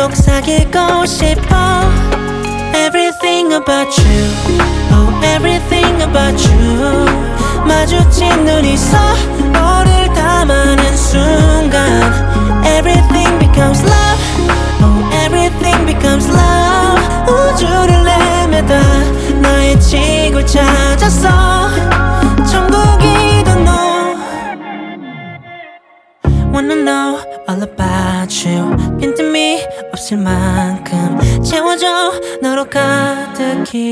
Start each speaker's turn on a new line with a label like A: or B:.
A: 계속 사귀고 싶어. Everything about you, oh everything about you. 마주친 눈이 서로를 담아낸 순간 Everything becomes love, oh everything becomes love. 우주를 내매다 너의 지구를 찾았어. 천국이던 너. Wanna know all about you. 빈틈이 없을 만큼 채워줘 너로 가득히.